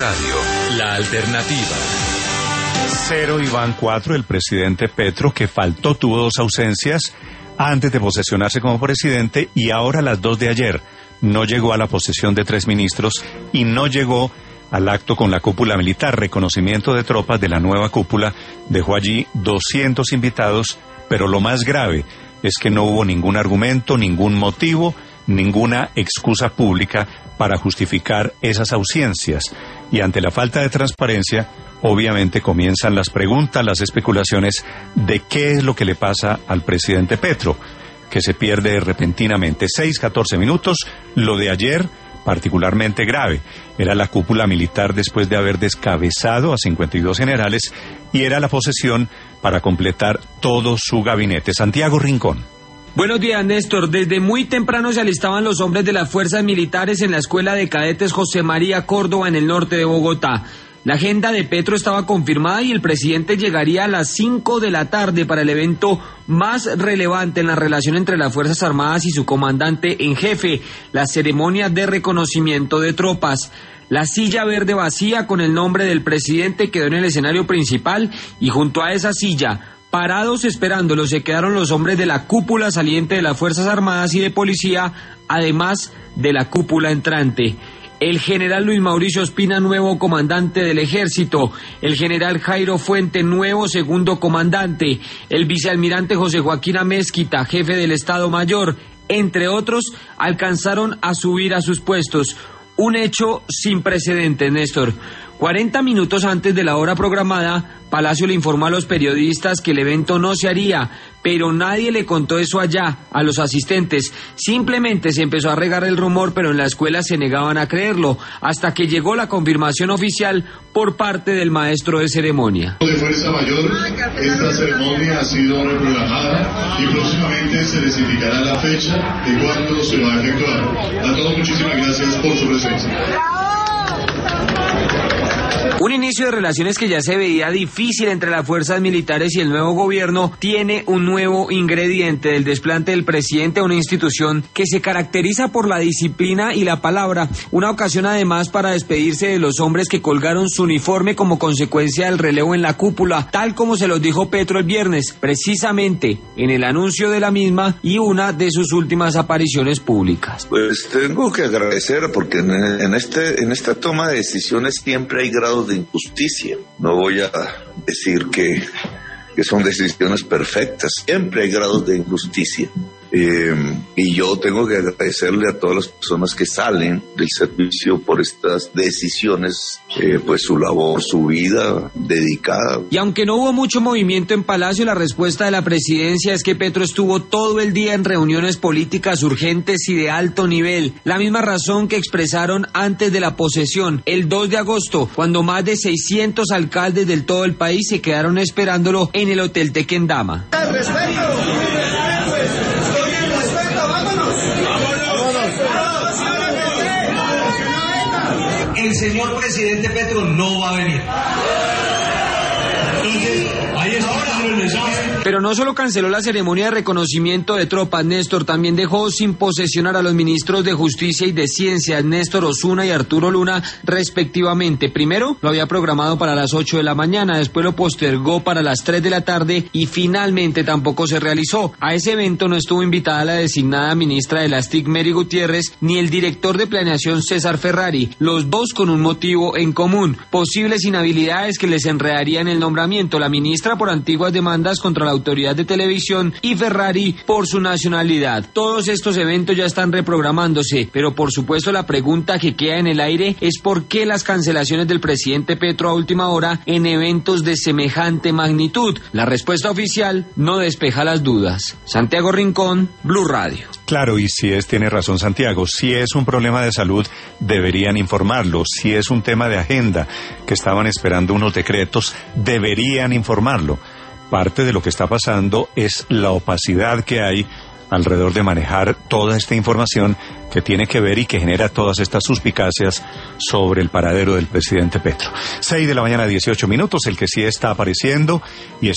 Radio, la alternativa. 0 y van 4, el presidente Petro, que faltó, tuvo 2 ausencias antes de posesionarse como presidente, y ahora las 2 de ayer. No llegó a la posesión de 3 ministros y no llegó al acto con la cúpula militar. Reconocimiento de tropas de la nueva cúpula dejó allí 200 invitados, pero lo más grave es que no hubo ningún argumento, ningún motivo, ninguna excusa pública para justificar esas ausencias. Y ante la falta de transparencia, obviamente comienzan las preguntas, las especulaciones de qué es lo que le pasa al presidente Petro, que se pierde repentinamente. 6:14 minutos, lo de ayer particularmente grave. Era la cúpula militar después de haber descabezado a 52 generales y era la posesión para completar todo su gabinete. Santiago Rincón. Buenos días, Néstor. Desde muy temprano se alistaban los hombres de las fuerzas militares en la Escuela de Cadetes José María Córdoba en el norte de Bogotá. La agenda de Petro estaba confirmada y el presidente llegaría a las 5 de la tarde para el evento más relevante en la relación entre las Fuerzas Armadas y su comandante en jefe, la ceremonia de reconocimiento de tropas. La silla verde vacía con el nombre del presidente quedó en el escenario principal y junto a esa silla, parados esperándolo, se quedaron los hombres de la cúpula saliente de las Fuerzas Armadas y de Policía, además de la cúpula entrante. El general Luis Mauricio Ospina, nuevo comandante del Ejército, el general Jairo Fuente, nuevo segundo comandante, el vicealmirante José Joaquín Amezquita, jefe del Estado Mayor, entre otros, alcanzaron a subir a sus puestos. Un hecho sin precedentes, Néstor. 40 minutos antes de la hora programada, Palacio le informó a los periodistas que el evento no se haría, pero nadie le contó eso allá, a los asistentes. Simplemente se empezó a regar el rumor, pero en la escuela se negaban a creerlo, hasta que llegó la confirmación oficial por parte del maestro de ceremonia. De Fuerza Mayor, esta ceremonia ha sido reprogramada y próximamente se les indicará la fecha de cuándo se va a efectuar. A todos muchísimas gracias por su presencia. Un inicio de relaciones que ya se veía difícil entre las fuerzas militares y el nuevo gobierno tiene un nuevo ingrediente: el desplante del presidente a una institución que se caracteriza por la disciplina y la palabra. Una ocasión además para despedirse de los hombres que colgaron su uniforme como consecuencia del relevo en la cúpula, tal como se los dijo Petro el viernes, precisamente en el anuncio de la misma y una de sus últimas apariciones públicas. Pues tengo que agradecer porque en esta toma de decisiones siempre hay grados de injusticia. No voy a decir que son decisiones perfectas, siempre hay grados de injusticia. Y yo tengo que agradecerle a todas las personas que salen del servicio por estas decisiones, pues su labor, su vida dedicada. Y aunque no hubo mucho movimiento en Palacio, la respuesta de la presidencia es que Petro estuvo todo el día en reuniones políticas urgentes y de alto nivel. La misma razón que expresaron antes de la posesión, el 2 de agosto, cuando más de 600 alcaldes del todo el país se quedaron esperándolo en el Hotel Tequendama. El señor presidente Petro no va a venir. Entonces, ahí está el mensaje. Pero no solo canceló la ceremonia de reconocimiento de tropas, Néstor, también dejó sin posesionar a los ministros de Justicia y de Ciencia, Néstor Osuna y Arturo Luna, respectivamente. Primero lo había programado para las 8 de la mañana, después lo postergó para las 3 de la tarde y finalmente tampoco se realizó. A ese evento no estuvo invitada la designada ministra de las TIC, Mary Gutiérrez, ni el director de planeación, César Ferrari, los dos con un motivo en común: posibles inhabilidades que les enredarían el nombramiento, la ministra por antiguas demandas contra la autoridad de televisión y Ferrari por su nacionalidad. Todos estos eventos ya están reprogramándose, pero por supuesto la pregunta que queda en el aire es por qué las cancelaciones del presidente Petro a última hora en eventos de semejante magnitud. La respuesta oficial no despeja las dudas. Santiago Rincón, Blue Radio. Claro, y tiene razón Santiago, si es un problema de salud deberían informarlo, si es un tema de agenda que estaban esperando unos decretos deberían informarlo. Parte de lo que está pasando es la opacidad que hay alrededor de manejar toda esta información que tiene que ver y que genera todas estas suspicacias sobre el paradero del presidente Petro. 6 de la mañana, 18 minutos, el que sí está apareciendo y